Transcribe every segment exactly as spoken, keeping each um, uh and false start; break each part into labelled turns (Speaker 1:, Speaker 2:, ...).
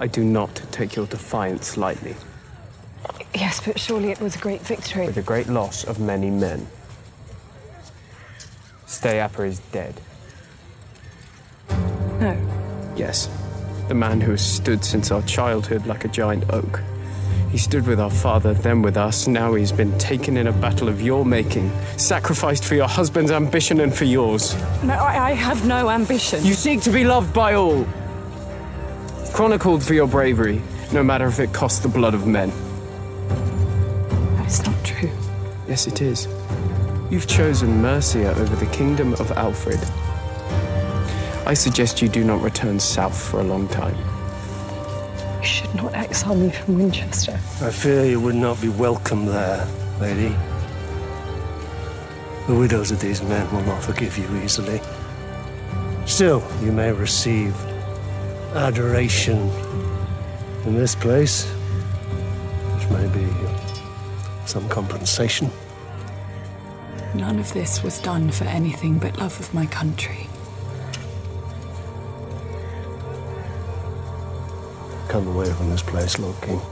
Speaker 1: I do not take your defiance lightly.
Speaker 2: Yes, but surely it was a great victory.
Speaker 1: With the great loss of many men. Stayapper is dead.
Speaker 2: No.
Speaker 1: Yes. The man who has stood since our childhood like a giant oak. He stood with our father, then with us. Now he's been taken in a battle of your making, sacrificed for your husband's ambition and for yours.
Speaker 2: No, I, I have no ambition.
Speaker 1: You seek to be loved by all. Chronicled for your bravery, no matter if it costs the blood of men.
Speaker 2: That is not true.
Speaker 1: Yes, it is. You've chosen Mercia over the kingdom of Alfred. I suggest you do not return south for a long time.
Speaker 2: You should not exile me from Winchester.
Speaker 3: I fear you would not be welcome there, lady. The widows of these men will not forgive you easily. Still, you may receive adoration in this place, which may be some compensation.
Speaker 2: None of this was done for anything but love of my country.
Speaker 3: Come away from this place, Lord King.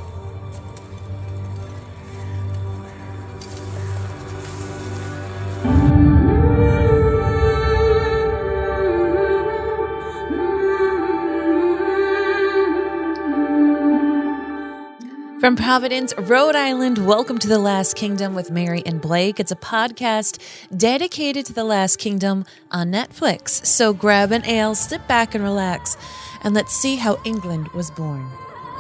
Speaker 4: From Providence, Rhode Island, welcome to The Last Kingdom with Mary and Blake. It's a podcast dedicated to The Last Kingdom on Netflix. So grab an ale, sit back and relax, and let's see how England was born.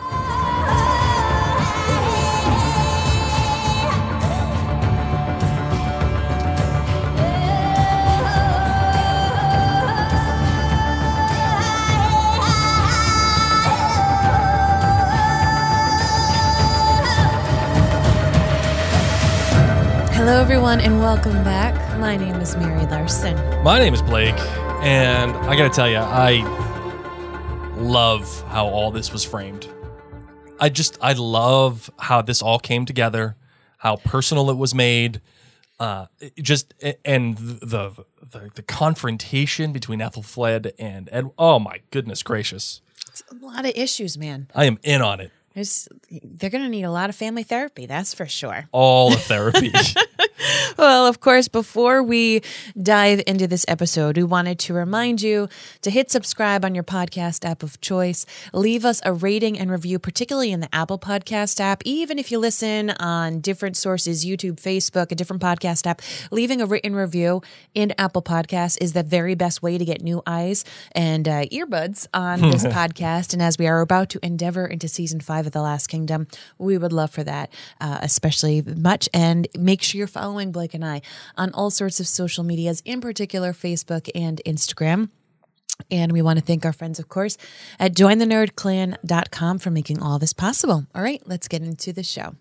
Speaker 4: Hello, everyone, and welcome back. My name is Mary Larson.
Speaker 5: My name is Blake, and I gotta tell you, I love how all this was framed. I just, I love how this all came together, how personal it was made, uh, it just, and the, the the confrontation between Ethelfled and Ed. Oh my goodness gracious!
Speaker 4: It's a lot of issues, man.
Speaker 5: I am in on it.
Speaker 4: There's, they're going to need a lot of family therapy, that's for sure.
Speaker 5: All the therapy.
Speaker 4: Well, of course, before we dive into this episode, we wanted to remind you to hit subscribe on your podcast app of choice. Leave us a rating and review, particularly in the Apple Podcast app. Even if you listen on different sources, YouTube, Facebook, a different podcast app, leaving a written review in Apple Podcasts is the very best way to get new eyes and uh, earbuds on this podcast. And as we are about to endeavor into season five of The Last Kingdom, we would love for that, uh, especially much. And make sure you're following Blake and I on all sorts of social medias, in particular Facebook and Instagram. And we want to thank our friends, of course, at join the nerd clan dot com for making all this possible. All right, let's get into the show.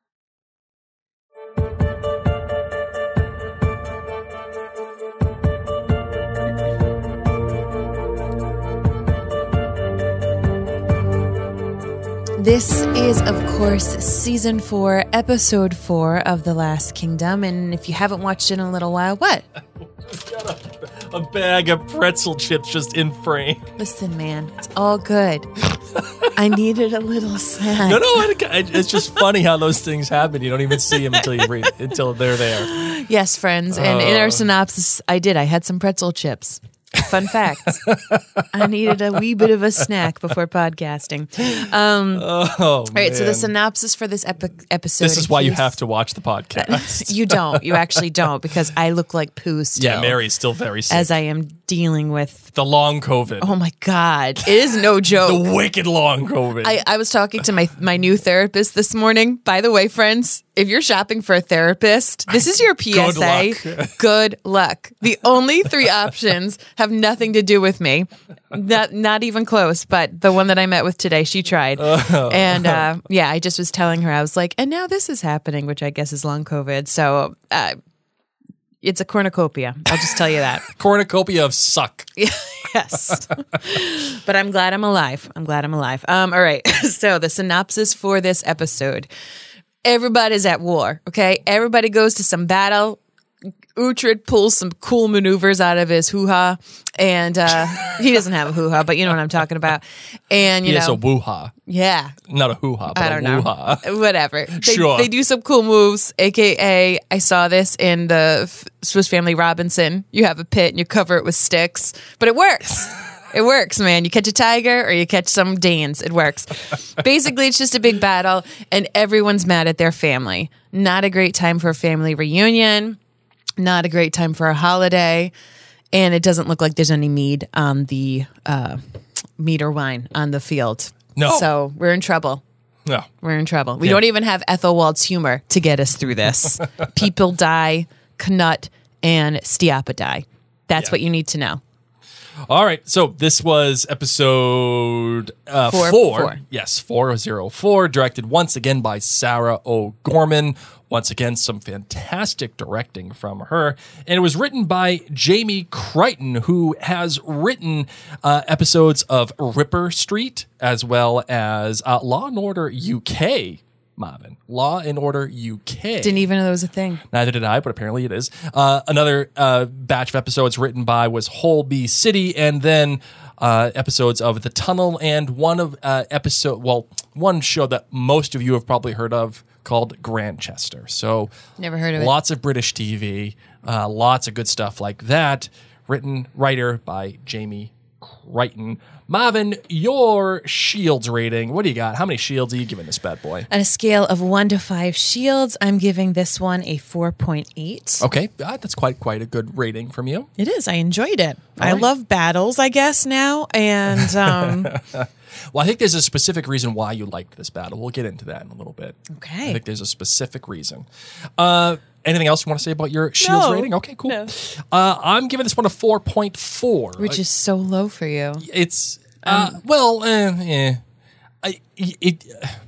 Speaker 4: This is, of course, season four, episode four of The Last Kingdom. And if you haven't watched it in a little while, what?
Speaker 5: Got a, a bag of pretzel chips just in frame.
Speaker 4: Listen, man, it's all good. I needed a little snack.
Speaker 5: No, no, it's just funny how those things happen. You don't even see them until you read until they're there.
Speaker 4: Yes, friends. And uh, in our synopsis, I did. I had some pretzel chips. Fun fact. I needed a wee bit of a snack before podcasting. Um,
Speaker 5: oh,
Speaker 4: all right,
Speaker 5: man.
Speaker 4: so the synopsis for this epi- episode.
Speaker 5: This is why you have to watch the podcast.
Speaker 4: You don't. You actually don't, because I look like poo still.
Speaker 5: Yeah, Mary's still very sick.
Speaker 4: As I am dealing with
Speaker 5: the long COVID.
Speaker 4: Oh my God. It is no joke.
Speaker 5: The wicked long COVID.
Speaker 4: I, I was talking to my, my new therapist this morning. By the way, friends, if you're shopping for a therapist, this is your P S A.
Speaker 5: Good luck.
Speaker 4: Good luck. The only three options have nothing to do with me. Not, not even close, but the one that I met with today, she tried. Oh. And uh, yeah, I just was telling her, I was like, and now this is happening, which I guess is long COVID. So uh, it's a cornucopia. I'll just tell you that.
Speaker 5: Cornucopia of suck.
Speaker 4: Yes. But I'm glad I'm alive. I'm glad I'm alive. Um, all right. So the synopsis for this episode. Everybody's at war, okay? Everybody goes to some battle. Uhtred pulls some cool maneuvers out of his hoo-ha, and uh, he doesn't have a hoo-ha, but you know what I'm talking about. And, you
Speaker 5: He
Speaker 4: know,
Speaker 5: has a woo-ha.
Speaker 4: yeah,
Speaker 5: Not a hoo-ha, but
Speaker 4: I
Speaker 5: a
Speaker 4: don't know.
Speaker 5: woo-ha.
Speaker 4: Whatever. They,
Speaker 5: Sure.
Speaker 4: They do some cool moves, A K A I saw this in the F- Swiss Family Robinson. You have a pit and you cover it with sticks, but it works. It works, man. You catch a tiger or you catch some Danes. It works. Basically, it's just a big battle, and everyone's mad at their family. Not a great time for a family reunion. Not a great time for a holiday. And it doesn't look like there's any mead on the uh, mead or wine on the field.
Speaker 5: No.
Speaker 4: So we're in trouble.
Speaker 5: No.
Speaker 4: We're in trouble. We
Speaker 5: Yeah.
Speaker 4: don't even have Ethelwald's humor to get us through this. People die, Knut and Stiapa die. That's
Speaker 5: Yeah.
Speaker 4: what you need to know.
Speaker 5: All right, so this was episode uh,
Speaker 4: Four,
Speaker 5: four.
Speaker 4: four.
Speaker 5: Yes, four oh four, directed once again by Sarah O'Gorman. Once again, some fantastic directing from her. And it was written by Jamie Crichton, who has written uh, episodes of Ripper Street, as well as uh, Law and Order U K, Marvin. Law and Order U K.
Speaker 4: Didn't even know there was a thing.
Speaker 5: Neither did I, but apparently it is. Uh, another uh, batch of episodes written by was Holby City, and then uh, episodes of The Tunnel, and one of uh, episode, well, one show that most of you have probably heard of called Grantchester. So
Speaker 4: Never heard of it.
Speaker 5: lots of British T V, uh, lots of good stuff like that. Written writer by Jamie Crichton. Marvin, your shields rating. What do you got? How many shields are you giving this bad boy?
Speaker 4: On a scale of one to five shields, I'm giving this one a four point eight.
Speaker 5: Okay, uh, that's quite quite a good rating from you.
Speaker 4: It is. I enjoyed it. I
Speaker 5: right.
Speaker 4: love battles, I guess, now. And um,
Speaker 5: Well, I think there's a specific reason why you liked this battle. We'll get into that in a little bit.
Speaker 4: Okay.
Speaker 5: I think there's a specific reason. Uh, anything else you want to say about your shields
Speaker 4: No.
Speaker 5: rating? Okay, cool.
Speaker 4: No.
Speaker 5: Uh, I'm giving this one a four point four.
Speaker 4: which is so low for you.
Speaker 5: It's, uh,
Speaker 4: Um,
Speaker 5: well, uh, yeah. I, it,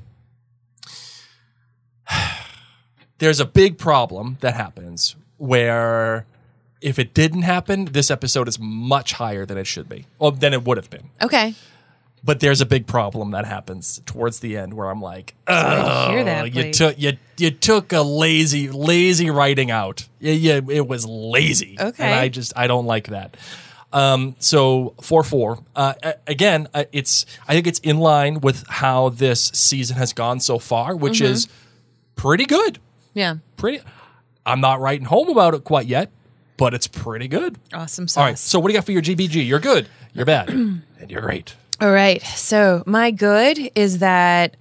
Speaker 5: there's a big problem that happens where if it didn't happen, this episode is much higher than it should be, or than it would have been.
Speaker 4: Okay.
Speaker 5: But there's a big problem that happens towards the end where I'm like,
Speaker 4: Sorry to hear
Speaker 5: oh,
Speaker 4: that,
Speaker 5: you
Speaker 4: Blake.
Speaker 5: took you you took a lazy lazy writing out. Yeah, yeah, it was lazy.
Speaker 4: Okay.
Speaker 5: And I just I don't like that. Um, so four four. Uh, a- again, uh, it's I think it's in line with how this season has gone so far, which
Speaker 4: Mm-hmm.
Speaker 5: is pretty good.
Speaker 4: Yeah.
Speaker 5: Pretty. I'm not writing home about it quite yet, but it's pretty good.
Speaker 4: Awesome sauce.
Speaker 5: All right. So what do you got for your G B G? You're good. You're bad, and you're great.
Speaker 4: All right. So, my good is that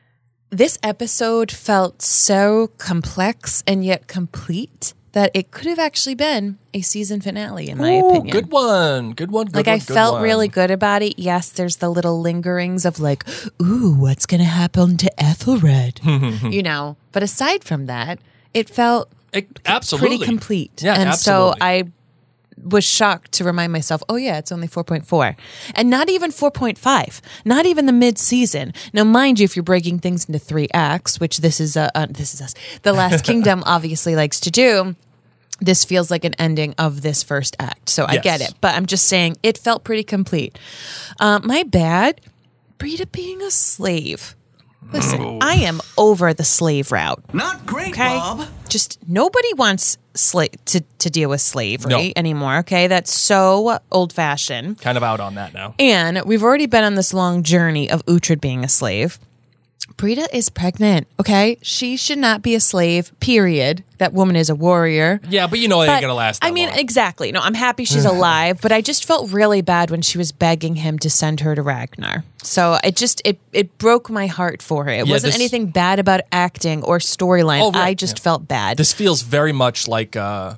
Speaker 4: this episode felt so complex and yet complete that it could have actually been a season finale, in my
Speaker 5: Ooh,
Speaker 4: opinion.
Speaker 5: good one. Good one. Good
Speaker 4: Like,
Speaker 5: one,
Speaker 4: I
Speaker 5: good
Speaker 4: felt
Speaker 5: one.
Speaker 4: really good about it. Yes, there's the little lingerings of, like, ooh, what's going to happen to Ethelred? you know, but aside from that, it felt
Speaker 5: It- absolutely
Speaker 4: pretty complete.
Speaker 5: Yeah,
Speaker 4: and
Speaker 5: absolutely.
Speaker 4: so I was shocked to remind myself, oh yeah, it's only four point four. And not even four point five. Not even the mid-season. Now, mind you, if you're breaking things into three acts, which this is uh, uh, this is us, The Last Kingdom obviously likes to do, this feels like an ending of this first act. So I
Speaker 5: Yes.
Speaker 4: get it. But I'm just saying, it felt pretty complete. Uh, my bad, Brita being a slave. Listen, I am over the slave route.
Speaker 6: Not great,
Speaker 4: Okay.
Speaker 6: Bob.
Speaker 4: Just nobody wants sla- to to deal with slavery
Speaker 5: No.
Speaker 4: anymore. Okay, that's so old fashioned.
Speaker 5: kind of out on that now.
Speaker 4: And we've already been on this long journey of Uhtred being a slave. Brita is pregnant. Okay, she should not be a slave. Period. That woman is a warrior.
Speaker 5: Yeah, but you know it ain't
Speaker 4: But,
Speaker 5: gonna last. That
Speaker 4: I mean,
Speaker 5: long.
Speaker 4: exactly. No, I'm happy she's alive, but I just felt really bad when she was begging him to send her to Ragnar. So it just it it broke my heart for her. It
Speaker 5: Yeah,
Speaker 4: wasn't
Speaker 5: this-
Speaker 4: anything bad about acting or storyline.
Speaker 5: Oh, right.
Speaker 4: I just
Speaker 5: Yeah.
Speaker 4: felt bad.
Speaker 5: this feels very much like uh,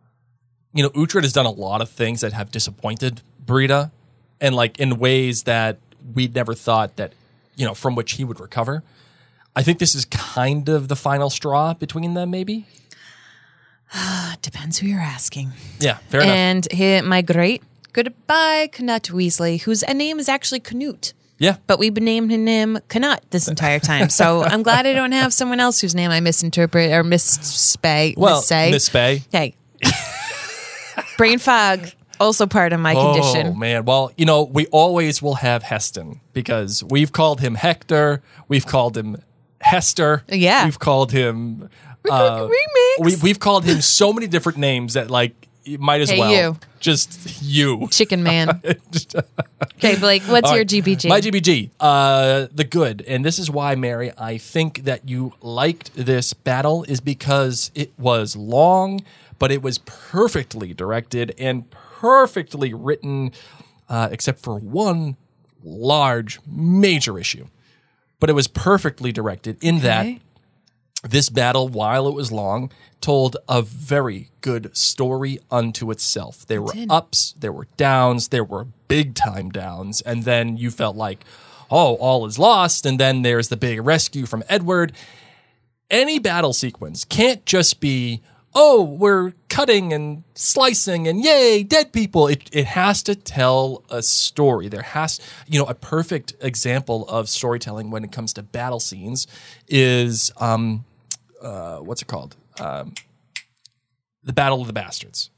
Speaker 5: you know, Uhtred has done a lot of things that have disappointed Brita, and like in ways that we'd never thought that you know from which he would recover. I think this is kind of the final straw between them, maybe.
Speaker 4: Depends who you're asking.
Speaker 5: Yeah, fair enough.
Speaker 4: And he, my great goodbye, Knut Weasley, whose name is actually Canute.
Speaker 5: Yeah,
Speaker 4: But we've been naming him Knut this entire time. So I'm glad I don't have someone else whose name I misinterpret or misspay.
Speaker 5: well,
Speaker 4: missay.
Speaker 5: Miss Spay.
Speaker 4: Hey. Brain fog, also part of my condition.
Speaker 5: Oh man, well, you know, we always will have Heston because we've called him Hector, we've called him Hester,
Speaker 4: Yeah.
Speaker 5: we've called him Uh,
Speaker 4: Remix.
Speaker 5: we, we've called him so many different names that like you might as
Speaker 4: Hey,
Speaker 5: well
Speaker 4: you.
Speaker 5: just you.
Speaker 4: Chicken Man. Okay, Blake, what's
Speaker 5: All
Speaker 4: your
Speaker 5: right.
Speaker 4: G B G?
Speaker 5: My G B G, uh, the good. And this is why, Mary, I think that you liked this battle is because it was long, but it was perfectly directed and perfectly written, uh, except for one large, major issue. But it was perfectly directed in that
Speaker 4: Okay.
Speaker 5: this battle, while it was long, told a very good story unto itself. There were
Speaker 4: did.
Speaker 5: ups, there were downs, there were big time downs, and then you felt like, oh, all is lost, and then there's the big rescue from Edward. Any battle sequence can't just be, oh, we're cutting and slicing and yay, dead people. It it has to tell a story. There has, you know, a perfect example of storytelling when it comes to battle scenes is, um, uh, what's it called? Um, the Battle of the Bastards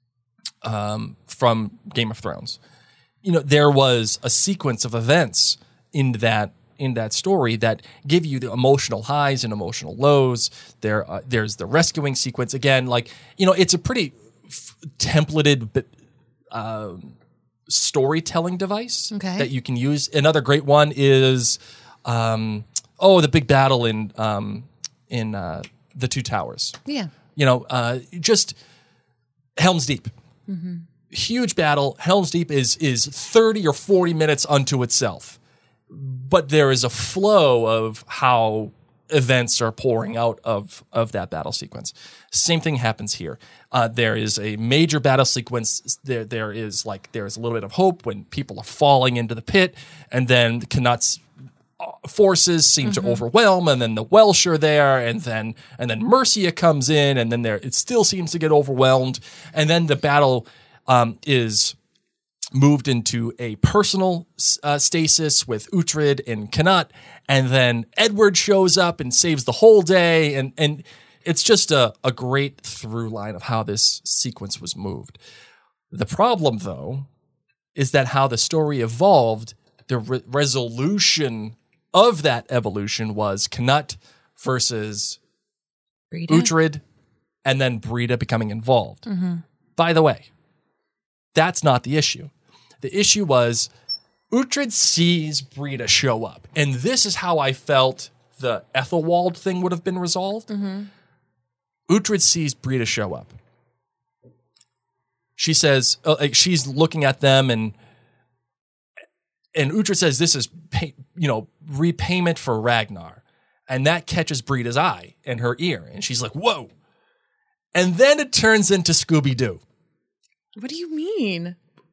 Speaker 5: um, from Game of Thrones. You know, there was a sequence of events in that in that story that give you the emotional highs and emotional lows. There, uh, there's the rescuing sequence again. Like, you know, it's a pretty f- templated uh, storytelling device
Speaker 4: Okay.
Speaker 5: that you can use. Another great one is, um, oh, the big battle in um, in uh, the Two Towers.
Speaker 4: Yeah.
Speaker 5: You know, uh, just Helm's Deep. Huge battle. Helm's Deep is is thirty or forty minutes unto itself. But there is a flow of how events are pouring out of, of that battle sequence. Same thing happens here. Uh, there is a major battle sequence. There, there is like there's a little bit of hope when people are falling into the pit, and then Knut's forces seem to overwhelm, and then the Welsh are there, and then and then Mercia comes in, and then there it still seems to get overwhelmed, and then the battle um, is moved into a personal uh, stasis with Uhtred and Knut, and then Edward shows up and saves the whole day, and and it's just a, a great through line of how this sequence was moved. The problem, though, is that how the story evolved, the re- resolution of that evolution was Knut versus
Speaker 4: Brita?
Speaker 5: Uhtred, and then Brita becoming involved. By the way, that's not the issue. The issue was Uhtred sees Brita show up, and this is how I felt the Ethelwald thing would have been resolved. Uhtred sees Brita show up. She says, uh, like she's looking at them, and and Uhtred says, "This is pay, you know repayment for Ragnar," and that catches Brita's eye and her ear, and she's like, "Whoa!" And then it turns into Scooby Doo.
Speaker 4: What do you mean?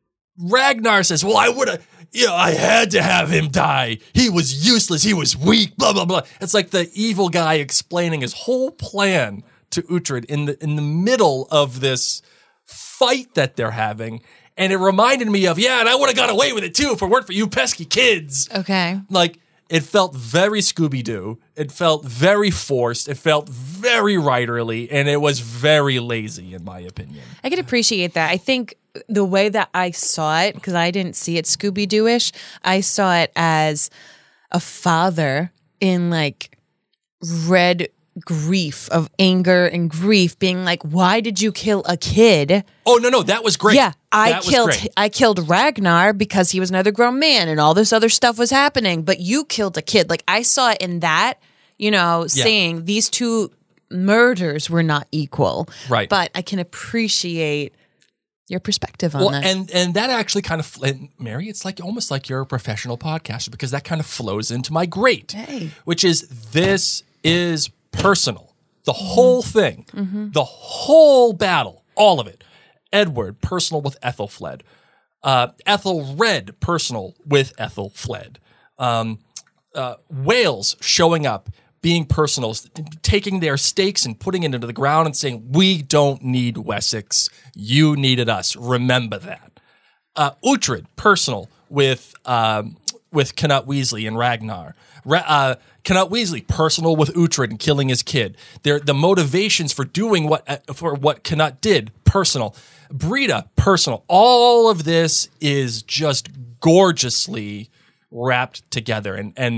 Speaker 5: Ragnar says, well, I would have, you know, I had to have him die. He was useless. He was weak, blah, blah, blah. It's like the evil guy explaining his whole plan to Uhtred in the in the middle of this fight that they're having. And it reminded me of, yeah, and I would have got away with it too if it weren't for you pesky kids.
Speaker 4: Okay.
Speaker 5: Like, it felt very Scooby-Doo. It felt very forced. It felt very writerly. And it was very lazy, in my opinion.
Speaker 4: I can appreciate that. I think the way that I saw it, because I didn't see it Scooby-Doo-ish, I saw it as a father in like red grief of anger and grief being like, why did you kill a kid?
Speaker 5: Oh, no, no, that was great.
Speaker 4: Yeah, I
Speaker 5: That was
Speaker 4: killed
Speaker 5: great.
Speaker 4: I killed Ragnar because he was another grown man and all this other stuff was happening, but you killed a kid. Like I saw it in that, you know, saying these two murders were not equal.
Speaker 5: Right.
Speaker 4: But I can appreciate your perspective on
Speaker 5: Well,
Speaker 4: that.
Speaker 5: and and that actually kind of, and Mary, it's like almost like you're a professional podcaster because that kind of flows into my great,
Speaker 4: Hey.
Speaker 5: which is this is personal. The whole thing, the whole battle, all of it. Edward, personal with Ethelfled. Uh, Ethelred, personal with Ethelfled. Um, uh, Wales showing up, being personal, taking their stakes and putting it into the ground and saying, we don't need Wessex. You needed us. Remember that. Uh, Uhtred, personal with um, with Knut Weasley and Ragnar. Ra- uh, Knut Weasley, personal with Uhtred and killing his kid. They're, the motivations for doing what uh, for what Knut did, personal. Brita, personal. All of this is just gorgeously wrapped together, and and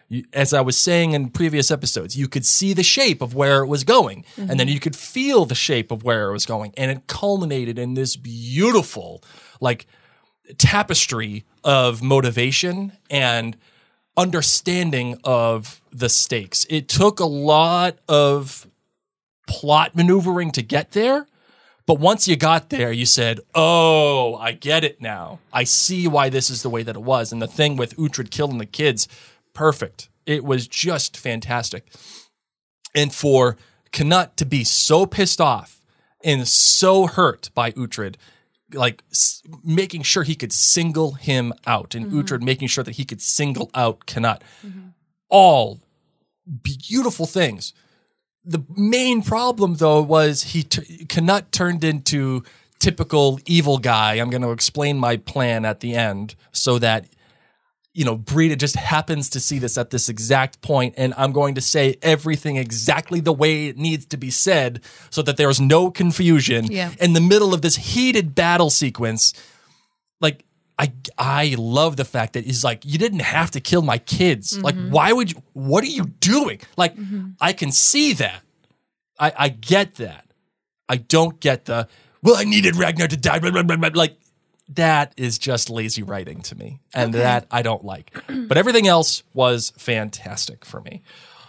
Speaker 5: You, as I was saying in previous episodes, you could see the shape of where it was going, mm-hmm. and then you could feel the shape of where it was going, and it culminated in this beautiful, like, tapestry of motivation and understanding of the stakes. It took a lot of plot maneuvering to get there, but once you got there, you said, oh, I get it now. I see why this is the way that it was. And the thing with Uhtred killing the kids, perfect. It was just fantastic. And for Cnut to be so pissed off and so hurt by Uhtred, like s- making sure he could single him out, and mm-hmm. Uhtred making sure that he could single out Cnut. Mm-hmm. All beautiful things. The main problem, though, was he t- Cnut turned into typical evil guy. I'm going to explain my plan at the end so that, you know, Brita just happens to see this at this exact point, and I'm going to say everything exactly the way it needs to be said so that there's no confusion.
Speaker 4: Yeah.
Speaker 5: In the middle of this heated battle sequence, like, I I love the fact that he's like, you didn't have to kill my kids. Mm-hmm. Like, why would you? What are you doing? Like, mm-hmm. I can see that. I, I get that. I don't get the, well, I needed Ragnar to die. Blah, blah, blah, blah. Like, that is just lazy writing to me. And okay. that I don't like. But everything else was fantastic for me.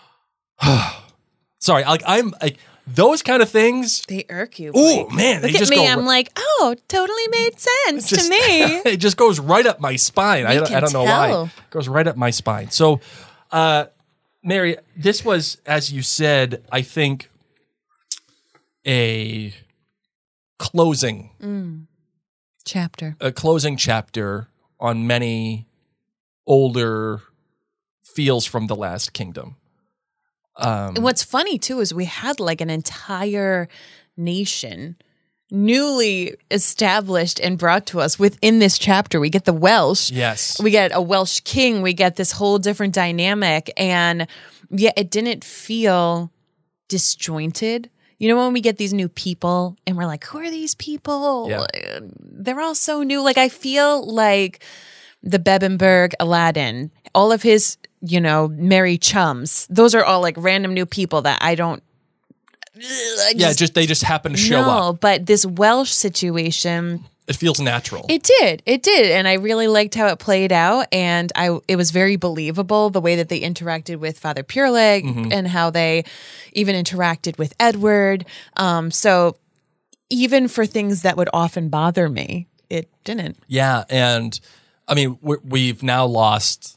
Speaker 5: Sorry, like I'm like those kind of things.
Speaker 4: They irk you.
Speaker 5: Oh man,
Speaker 4: Look
Speaker 5: they
Speaker 4: at
Speaker 5: just
Speaker 4: me.
Speaker 5: go
Speaker 4: I'm
Speaker 5: ri-
Speaker 4: like, oh, totally made sense
Speaker 5: just,
Speaker 4: to me.
Speaker 5: It just goes right up my spine. I,
Speaker 4: can
Speaker 5: I don't know
Speaker 4: tell.
Speaker 5: why. It goes right up my spine. So, uh, Mary, this was, as you said, I think a closing
Speaker 4: mm. chapter,
Speaker 5: a closing chapter on many older feels from the Last Kingdom. Um,
Speaker 4: and what's funny too is we had like an entire nation newly established and brought to us within this chapter. We get the Welsh.
Speaker 5: Yes.
Speaker 4: We get a Welsh king. We get this whole different dynamic. And yeah, it didn't feel disjointed. You know, when we get these new people and we're like, who are these people?
Speaker 5: Yeah.
Speaker 4: They're all so new. Like, I feel like the Bebbanburg Aladdin, all of his, you know, merry chums, those are all like random new people that I don't. I
Speaker 5: yeah, just they just happen to show
Speaker 4: no,
Speaker 5: up.
Speaker 4: But this Welsh situation,
Speaker 5: it feels natural.
Speaker 4: It did, it did, and I really liked how it played out, and I it was very believable the way that they interacted with Father Pureleg mm-hmm. and how they even interacted with Edward. Um, so even for things that would often bother me, it didn't.
Speaker 5: Yeah, and I mean we're, we've now lost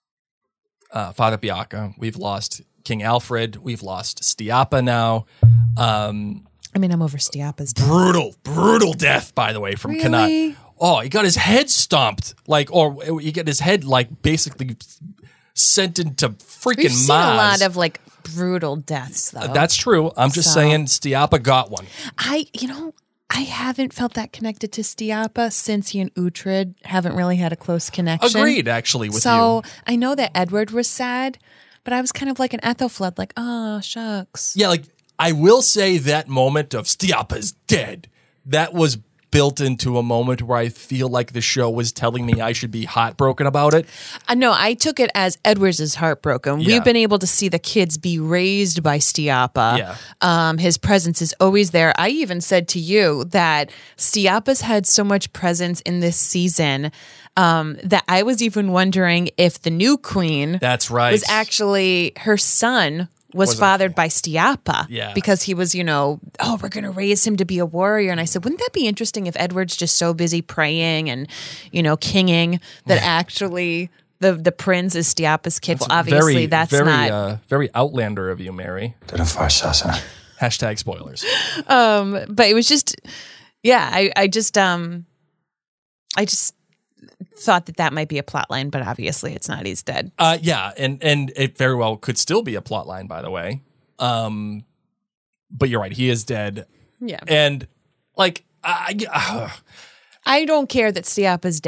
Speaker 5: uh, Father Bianca. We've lost King Alfred. We've lost Stiapa now. Um,
Speaker 4: I mean, I'm over Stiapa's death.
Speaker 5: Brutal, brutal death, by the way, from
Speaker 4: really?
Speaker 5: Cnut. Oh, he got his head stomped, like, or he got his head, like, basically sent into freaking
Speaker 4: We've seen
Speaker 5: Maz.
Speaker 4: a lot of, like, brutal deaths, though.
Speaker 5: Uh, that's true. I'm just
Speaker 4: So-
Speaker 5: saying Stiapa got one.
Speaker 4: I, you know, I haven't felt that connected to Stiapa since he and Uhtred haven't really had a close connection.
Speaker 5: Agreed, actually, with
Speaker 4: so
Speaker 5: you.
Speaker 4: I know that Edward was sad, but I was kind of like an Ethelfled, like, oh, shucks.
Speaker 5: Yeah, like, I will say that moment of Stiapa's dead, that was built into a moment where I feel like the show was telling me I should be heartbroken about it.
Speaker 4: Uh, no, I took it as Edward's is heartbroken.
Speaker 5: Yeah.
Speaker 4: We've been able to see the kids be raised by Stiapa.
Speaker 5: Yeah.
Speaker 4: Um, his presence is always there. I even said to you that Stiapa's had so much presence in this season um, that I was even wondering if the new queen
Speaker 5: That's right.
Speaker 4: was actually her son was
Speaker 5: Wasn't-
Speaker 4: fathered by Stiapa.
Speaker 5: Yeah.
Speaker 4: Because he was, you know, oh, we're going to raise him to be a warrior. And I said, wouldn't that be interesting if Edward's just so busy praying and, you know, kinging that actually the the prince is Stiapa's kid? Well, obviously
Speaker 5: very,
Speaker 4: that's
Speaker 5: very,
Speaker 4: not.
Speaker 5: uh, very Outlander of you, Mary. Hashtag spoilers.
Speaker 4: Um, but it was just, yeah, I, I just, um, I just thought that that might be a plot line, but obviously it's not. He's dead.
Speaker 5: Uh, yeah, and and it very well could still be a plot line, by the way. Um, but you're right, he is dead.
Speaker 4: Yeah.
Speaker 5: And like, I, uh,
Speaker 4: I don't care that Stiapa's dead.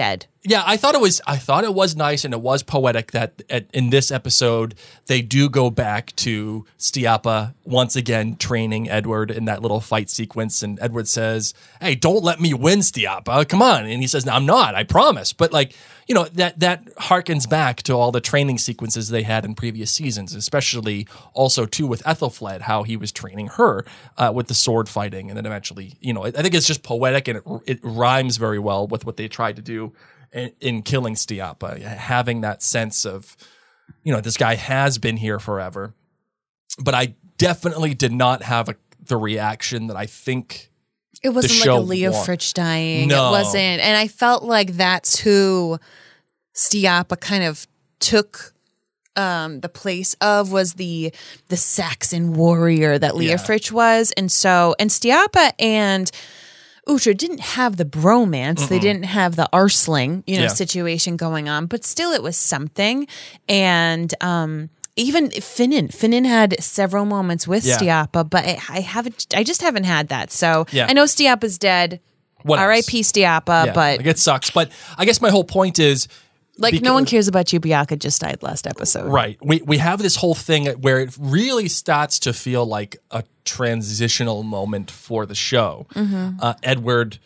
Speaker 5: Yeah, I thought it was. I thought it was nice, and it was poetic that at, in this episode they do go back to Stiappa once again training Edward in that little fight sequence, and Edward says, "Hey, don't let me win, Stiappa. Come on!" And he says, "No, I'm not. I promise." But like you know, that that harkens back to all the training sequences they had in previous seasons, especially also too with Ethelfled, how he was training her uh, with the sword fighting, and then eventually, you know, I think it's just poetic and it, it rhymes very well with what they tried to do in, in killing Stiappa, having that sense of, you know, this guy has been here forever. But I definitely did not have a, the reaction that I think
Speaker 4: it wasn't
Speaker 5: the
Speaker 4: like
Speaker 5: show
Speaker 4: a Leo
Speaker 5: want.
Speaker 4: Fritsch dying.
Speaker 5: No.
Speaker 4: It wasn't. And I felt like that's who Stiappa kind of took um, the place of, was the the Saxon warrior that Leo
Speaker 5: Yeah.
Speaker 4: Fritsch was. And so, and Stiappa and Uhtred didn't have the bromance. Mm-hmm. They didn't have the arsling, you know,
Speaker 5: Yeah.
Speaker 4: situation going on, but still it was something. And, um, even Finan, Finan had several moments with
Speaker 5: Yeah.
Speaker 4: Stiappa, but I, I haven't, I just haven't had that. So
Speaker 5: Yeah.
Speaker 4: I know Stiappa's dead.
Speaker 5: What else?
Speaker 4: R I P Stiappa,
Speaker 5: Yeah,
Speaker 4: but
Speaker 5: like it sucks. But I guess my whole point is,
Speaker 4: like
Speaker 5: beca-
Speaker 4: no one cares about you. Bianca just died last episode.
Speaker 5: right? We we have this whole thing where it really starts to feel like a transitional moment for the show.
Speaker 4: Mm-hmm.
Speaker 5: Uh, Edward.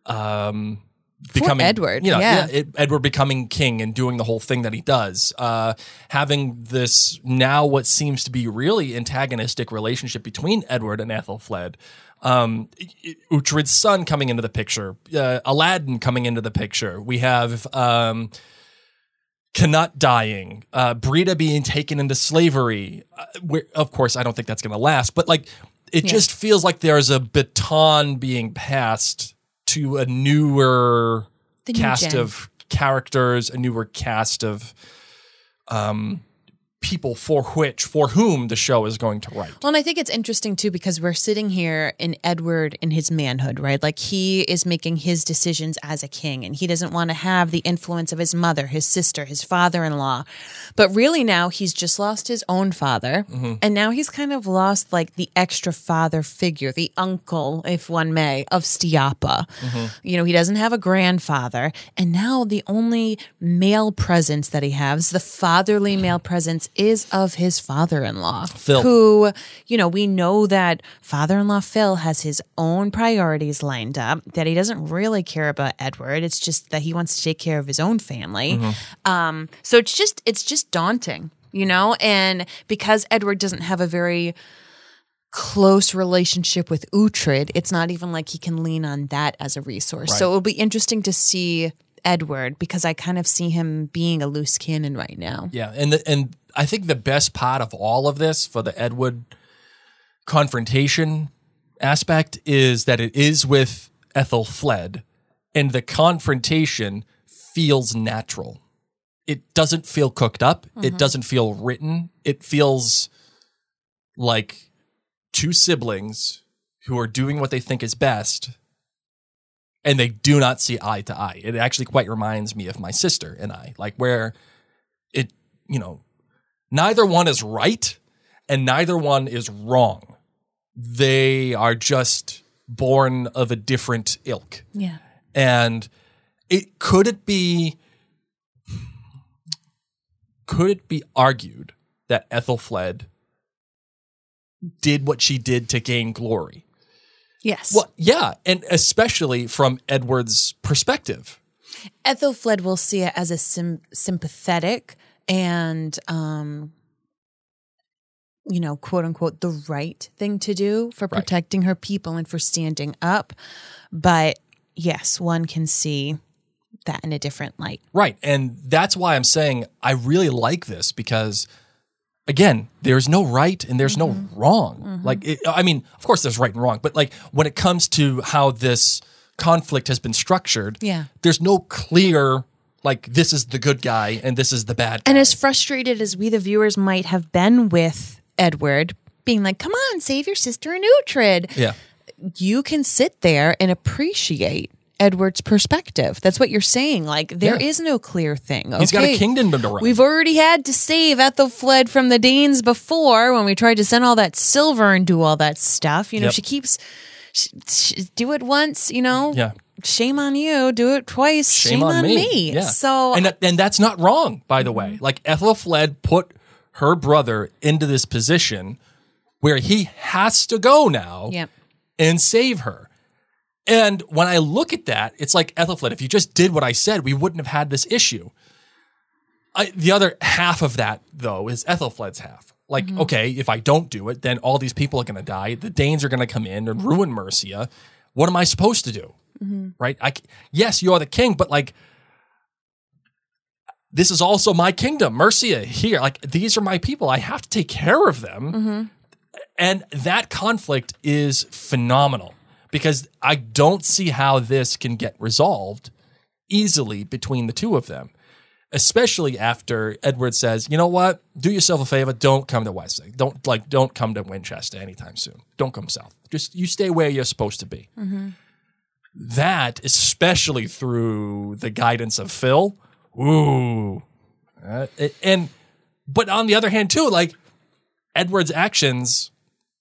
Speaker 5: Um, Becoming
Speaker 4: Edward,
Speaker 5: you know,
Speaker 4: yeah.
Speaker 5: it, Edward becoming king and doing the whole thing that he does, uh, having this now what seems to be really antagonistic relationship between Edward and Ethelfled, um, Uhtred's son coming into the picture, uh, Aladdin coming into the picture. We have um, Canute dying, uh, Brida being taken into slavery. Uh, where, of course, I don't think that's going to last, but like it
Speaker 4: Yeah.
Speaker 5: just feels like there's a baton being passed to a newer
Speaker 4: The new
Speaker 5: cast
Speaker 4: gen.
Speaker 5: of characters, a newer cast of um, people for which, for whom the show is going to write.
Speaker 4: Well, and I think it's interesting too because we're sitting here in Edward in his manhood, right? Like he is making his decisions as a king and he doesn't want to have the influence of his mother, his sister, his father-in-law. But really now he's just lost his own father.
Speaker 5: Mm-hmm.
Speaker 4: And now he's kind of lost like the extra father figure, the uncle, if one may, of Stiappa.
Speaker 5: Mm-hmm.
Speaker 4: You know, he doesn't have a grandfather. And now the only male presence that he has, the fatherly male presence, is of his father-in-law.
Speaker 5: Phil.
Speaker 4: Who, you know, we know that father-in-law Phil has his own priorities lined up, that he doesn't really care about Edward. It's just that he wants to take care of his own family.
Speaker 5: Mm-hmm.
Speaker 4: Um, so it's just, it's just daunting, you know? And because Edward doesn't have a very close relationship with Uhtred, it's not even like he can lean on that as a resource. So
Speaker 5: Right.
Speaker 4: it'll be interesting to see Edward because I kind of see him being a loose cannon right now.
Speaker 5: Yeah, and the, and I think the best part of all of this for the Edward confrontation aspect is that it is with Ethelfled, and the confrontation feels natural. It doesn't feel cooked up.
Speaker 4: Mm-hmm.
Speaker 5: It doesn't feel written. It feels like two siblings who are doing what they think is best, and they do not see eye to eye. It actually quite reminds me of my sister and I, like where it, you know, neither one is right and neither one is wrong. They are just born of a different ilk.
Speaker 4: Yeah.
Speaker 5: And it could it be could it be argued that Ethelfled did what she did to gain glory?
Speaker 4: Yes.
Speaker 5: Well, yeah, and especially from Edward's perspective.
Speaker 4: Ethelfled will see it as a sim- sympathetic and, um, you know, quote unquote, the right thing to do for
Speaker 5: Right.
Speaker 4: protecting her people and for standing up. But yes, one can see that in a different light.
Speaker 5: Right. And that's why I'm saying I really like this because, again, there's no right and there's
Speaker 4: Mm-hmm.
Speaker 5: no wrong. Like, it, I mean, of course there's right and wrong, but like when it comes to how this conflict has been structured,
Speaker 4: Yeah.
Speaker 5: there's no clear, like, this is the good guy and this is the bad guy.
Speaker 4: And as frustrated as we, the viewers, might have been with Edward being like, come on, save your sister and Uhtred.
Speaker 5: yeah.
Speaker 4: You can sit there and appreciate Edward's perspective. That's what you're saying. Like, there
Speaker 5: Yeah.
Speaker 4: is no clear thing.
Speaker 5: He's got a
Speaker 4: Okay,
Speaker 5: kingdom to run.
Speaker 4: we've already had to save Ethelfled from the Danes before when we tried to send all that silver and do all that stuff. You know,
Speaker 5: Yep.
Speaker 4: she keeps, she, she, do it once, you know?
Speaker 5: Yeah.
Speaker 4: shame on you. Do it twice. Shame,
Speaker 5: Shame on,
Speaker 4: on
Speaker 5: me.
Speaker 4: me.
Speaker 5: Yeah.
Speaker 4: So,
Speaker 5: and that- and that's not wrong, by the way. Like Ethelfled put her brother into this position where he has to go now
Speaker 4: yeah.
Speaker 5: and save her. And when I look at that, it's like, Ethelfled, if you just did what I said, we wouldn't have had this issue. I, the other half of that, though, is Ethelfled's half. Like,
Speaker 4: Mm-hmm.
Speaker 5: okay, if I don't do it, then all these people are going to die. The Danes are going to come in and ruin Mercia. What am I supposed to do?
Speaker 4: Mm-hmm.
Speaker 5: Right? I, c- yes, you're the king, but like, this is also my kingdom, Mercia here. Like, these are my people. I have to take care of them.
Speaker 4: Mm-hmm.
Speaker 5: And that conflict is phenomenal because I don't see how this can get resolved easily between the two of them, especially after Edward says, you know what, do yourself a favor. Don't come to Wessex. Don't like, don't come to Winchester anytime soon. Don't come south. Just you stay where you're supposed to be.
Speaker 4: Mm-hmm.
Speaker 5: That, especially through the guidance of Phil. Ooh. Uh, and, but on the other hand too, like Edward's actions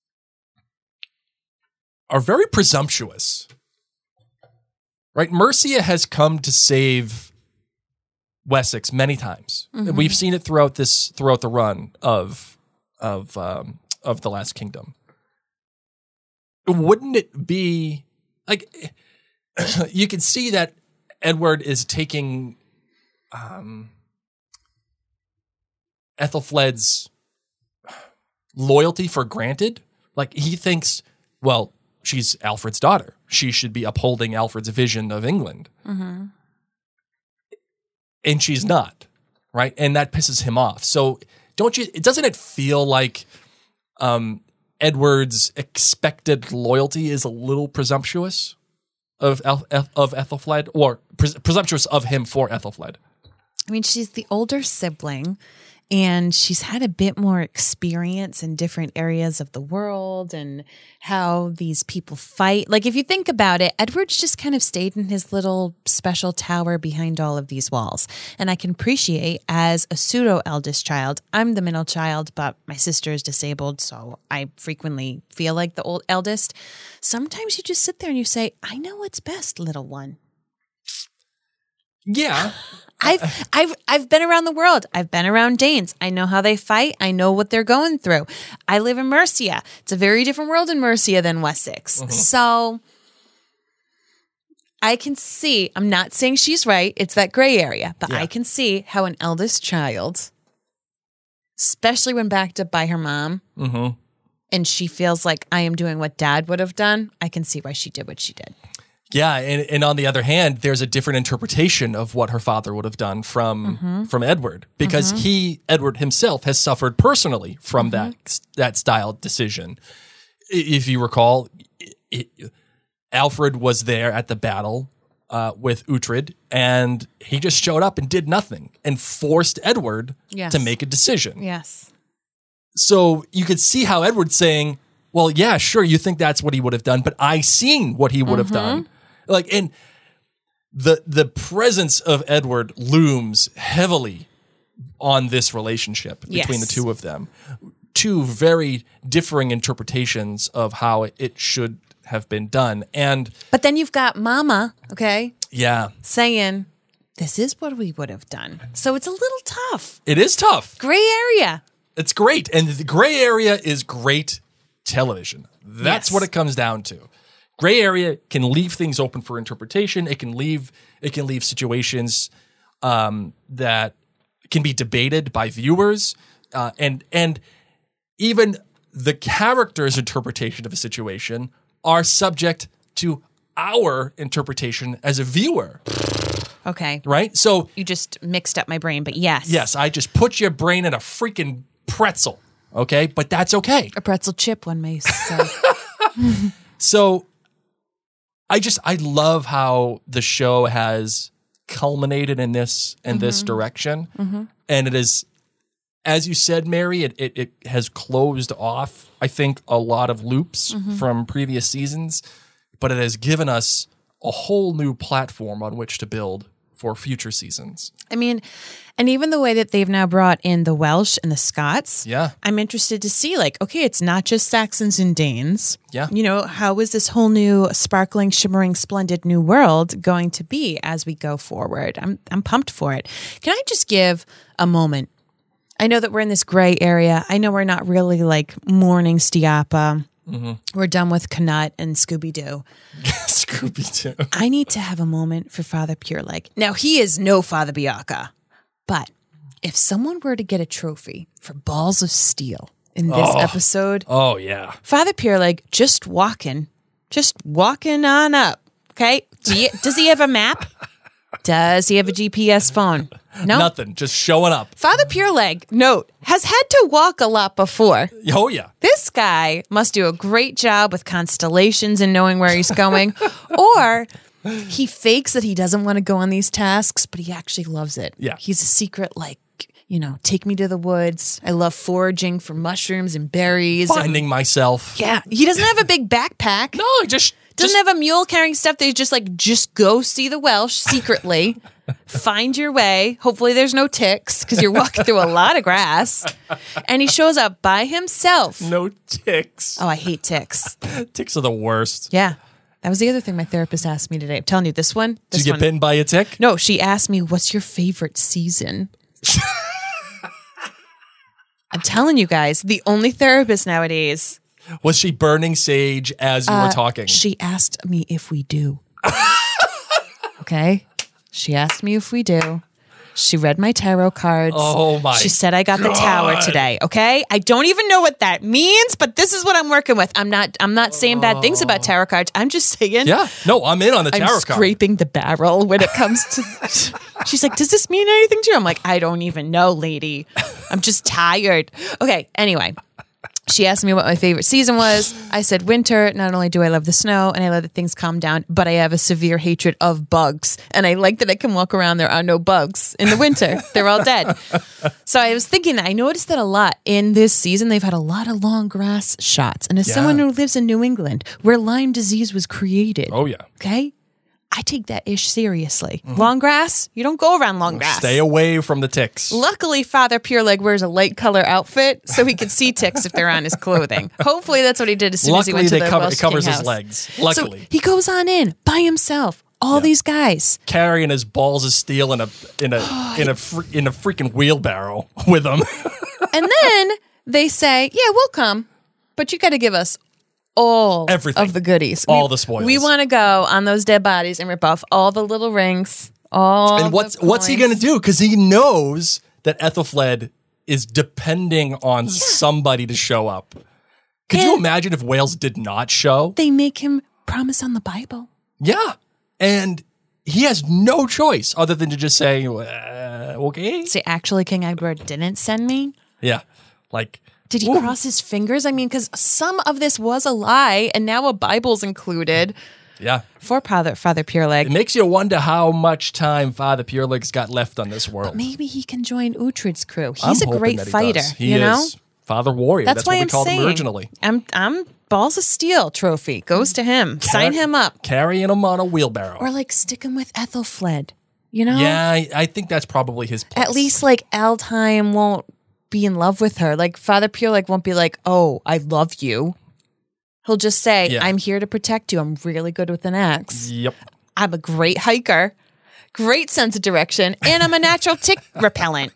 Speaker 5: are very presumptuous, right? Mercia has come to save Wessex many times.
Speaker 4: Mm-hmm.
Speaker 5: We've seen it throughout this, throughout the run of, of, um, of the Last Kingdom. Wouldn't it be like, you can see that Edward is taking, um, Ethelfled's loyalty for granted. Like he thinks, well, she's Alfred's daughter. She should be upholding Alfred's vision of England.
Speaker 4: Mm-hmm.
Speaker 5: And she's not, right? And that pisses him off. So don't you, doesn't it feel like um, Edward's expected loyalty is a little presumptuous of of Ethelfled, or pres- presumptuous of him for Ethelfled?
Speaker 4: I mean, she's the older sibling, and she's had a bit more experience in different areas of the world and how these people fight. Like, if you think about it, Edward's just kind of stayed in his little special tower behind all of these walls. And I can appreciate, as a pseudo eldest child, I'm the middle child, but my sister is disabled, so I frequently feel like the old eldest. Sometimes you just sit there and you say, I know what's best, little one.
Speaker 5: Yeah.
Speaker 4: I've I've I've been around the world. I've been around Danes. I know how they fight. I know what they're going through. I live in Mercia. It's a very different world in Mercia than Wessex. Mm-hmm. So I can see, I'm not saying she's right. It's that gray area, but yeah. I can see how an eldest child, especially when backed up by her mom,
Speaker 5: mm-hmm.
Speaker 4: and she feels like I am doing what dad would have done, I can see why she did what she did.
Speaker 5: Yeah, and, and on the other hand, there's a different interpretation of what her father would have done from
Speaker 4: mm-hmm.
Speaker 5: from Edward, because mm-hmm. he, Edward himself, has suffered personally from mm-hmm. that that style decision. If you recall, it, it, Alfred was there at the battle uh, with Uhtred, and he just showed up and did nothing and forced Edward
Speaker 4: yes.
Speaker 5: to make a decision.
Speaker 4: Yes.
Speaker 5: So you could see how Edward's saying, well, yeah, sure, you think that's what he would have done, but I seen what he would have
Speaker 4: mm-hmm.
Speaker 5: done. Like, and the the presence of Edward looms heavily on this relationship between
Speaker 4: yes.
Speaker 5: the two of them. Two very differing interpretations of how it should have been done. And
Speaker 4: but then you've got Mama, okay?
Speaker 5: Yeah.
Speaker 4: Saying, this is what we would have done. So it's a little tough.
Speaker 5: It is tough.
Speaker 4: Gray area.
Speaker 5: It's great. And the gray area is great television. That's
Speaker 4: yes.
Speaker 5: what it comes down to. Gray area can leave things open for interpretation. It can leave it can leave situations um, that can be debated by viewers, uh, and and even the character's interpretation of a situation are subject to our interpretation as a viewer.
Speaker 4: Okay.
Speaker 5: Right? So
Speaker 4: you just mixed up my brain, but yes.
Speaker 5: Yes, I just put your brain in a freaking pretzel. Okay? But that's okay.
Speaker 4: A pretzel chip, one may say.
Speaker 5: So I just I love how the show has culminated in this in mm-hmm. this direction.
Speaker 4: Mm-hmm.
Speaker 5: And it is, as you said, Mary, it, it, it has closed off, I think, a lot of loops mm-hmm. from previous seasons, but it has given us a whole new platform on which to build for future seasons.
Speaker 4: I mean, and even the way that they've now brought in the Welsh and the Scots.
Speaker 5: Yeah.
Speaker 4: I'm interested to see, like, okay, it's not just Saxons and Danes.
Speaker 5: Yeah.
Speaker 4: You know, how is this whole new sparkling, shimmering, splendid new world going to be as we go forward? I'm I'm pumped for it. Can I just give a moment? I know that we're in this gray area. I know we're not really like mourning Stiapa. Mm-hmm. We're done with Canut and Scooby-Doo.
Speaker 5: Scooby-Doo.
Speaker 4: I need to have a moment for Father Pureleg. Now, he is no Father Bianca, but if someone were to get a trophy for Balls of Steel in this
Speaker 5: Oh.
Speaker 4: episode,
Speaker 5: Oh, yeah.
Speaker 4: Father Pureleg just walking, just walking on up. Okay. Do you, does he have a map? Does he have a G P S phone? No.
Speaker 5: Nothing. Just showing up.
Speaker 4: Father Pureleg, note, has had to walk a lot before.
Speaker 5: Oh, yeah.
Speaker 4: This guy must do a great job with constellations and knowing where he's going. Or he fakes that he doesn't want to go on these tasks, but he actually loves it.
Speaker 5: Yeah.
Speaker 4: He's a secret, like, you know, take me to the woods. I love foraging for mushrooms and berries. and-
Speaker 5: Finding myself.
Speaker 4: yeah. He doesn't have a big backpack.
Speaker 5: No, I just...
Speaker 4: Doesn't
Speaker 5: just
Speaker 4: have a mule carrying stuff. They just like, just go see the Welsh secretly. Find your way. Hopefully there's no ticks because you're walking through a lot of grass. And he shows up by himself.
Speaker 5: no ticks.
Speaker 4: Oh, I hate ticks.
Speaker 5: Ticks are the worst.
Speaker 4: Yeah. That was the other thing my therapist asked me today. I'm telling you, this one. This
Speaker 5: Did you get
Speaker 4: one.
Speaker 5: bitten by a tick?
Speaker 4: No, she asked me, what's your favorite season? I'm telling you guys, the only therapist nowadays.
Speaker 5: Was she burning sage as you were talking?
Speaker 4: She asked me if we do. Okay? She asked me if we do. She read my tarot cards.
Speaker 5: Oh, my
Speaker 4: She said I got the tower today, okay? I don't even know what that means, but this is what I'm working with. I'm not I'm not saying bad things about tarot cards. I'm just saying
Speaker 5: Yeah. No, I'm in on the
Speaker 4: I'm
Speaker 5: tarot card.
Speaker 4: scraping the barrel when it comes to She's like, "Does this mean anything to you?" I'm like, "I don't even know, lady. I'm just tired." Okay, anyway. She asked me what my favorite season was. I said winter. Not only do I love the snow and I love that things calm down, but I have a severe hatred of bugs. And I like that I can walk around. There are no bugs in the winter. They're all dead. So I was thinking that I noticed that a lot in this season. They've had a lot of long grass shots. And as
Speaker 5: Yeah.
Speaker 4: someone who lives in New England, where Lyme disease was created,
Speaker 5: Oh, yeah.
Speaker 4: okay, I take that ish seriously. Long grass, you don't go around long grass.
Speaker 5: Stay away from the ticks.
Speaker 4: Luckily, Father Pureleg wears a light color outfit so he can see ticks if they're on his clothing. Hopefully, that's what he did as soon as he
Speaker 5: Luckily,
Speaker 4: went to
Speaker 5: they
Speaker 4: the
Speaker 5: cover,
Speaker 4: Welsh
Speaker 5: it covers
Speaker 4: King
Speaker 5: his
Speaker 4: house.
Speaker 5: legs.
Speaker 4: So
Speaker 5: Luckily.
Speaker 4: he goes on in by himself. All these guys.
Speaker 5: Carrying his balls of steel in a in a in a fr- in a freaking wheelbarrow with him.
Speaker 4: And then they say, yeah, we'll come, but you got to give us all
Speaker 5: Everything.
Speaker 4: of the goodies.
Speaker 5: All
Speaker 4: We-
Speaker 5: the spoils.
Speaker 4: We want to go on those dead bodies and rip off all the little rings, all
Speaker 5: And what's
Speaker 4: the
Speaker 5: what's he
Speaker 4: coins.
Speaker 5: going to do? Because he knows that Ethelfled is depending on somebody to show up. Could you
Speaker 4: And-
Speaker 5: imagine if Wales did not show?
Speaker 4: They make him promise on the Bible.
Speaker 5: Yeah, and he has no choice other than to just say, uh, "Okay."
Speaker 4: Say, actually, King Edward didn't send me.
Speaker 5: Yeah, like
Speaker 4: Did he
Speaker 5: Ooh.
Speaker 4: cross his fingers? I mean, because some of this was a lie, and now a Bible's included
Speaker 5: yeah.
Speaker 4: for Father Father
Speaker 5: It
Speaker 4: Pureleg.
Speaker 5: makes you wonder how much time Father Pureleg's got left on this world.
Speaker 4: Maybe he can join Uhtred's crew.
Speaker 5: I'm
Speaker 4: He's a
Speaker 5: hoping
Speaker 4: great
Speaker 5: that he
Speaker 4: fighter.
Speaker 5: does. He
Speaker 4: you know,
Speaker 5: is Father Warrior.
Speaker 4: that's,
Speaker 5: That's,
Speaker 4: why
Speaker 5: what we
Speaker 4: I'm
Speaker 5: called
Speaker 4: saying
Speaker 5: him originally.
Speaker 4: I'm I'm Balls of Steel trophy goes to him. Sign him up,
Speaker 5: Carrying him on a wheelbarrow.
Speaker 4: or like stick him with Ethelfled. You know,
Speaker 5: yeah, I, I think that's probably his place.
Speaker 4: At least like Aldheim won't be in love with her. Like Father Pureleg won't be like, "Oh, I love you." He'll just say,
Speaker 5: Yeah.
Speaker 4: "I'm here to protect you. I'm really good with an axe.
Speaker 5: Yep.
Speaker 4: I'm a great hiker, great sense of direction, and I'm a natural tick repellent."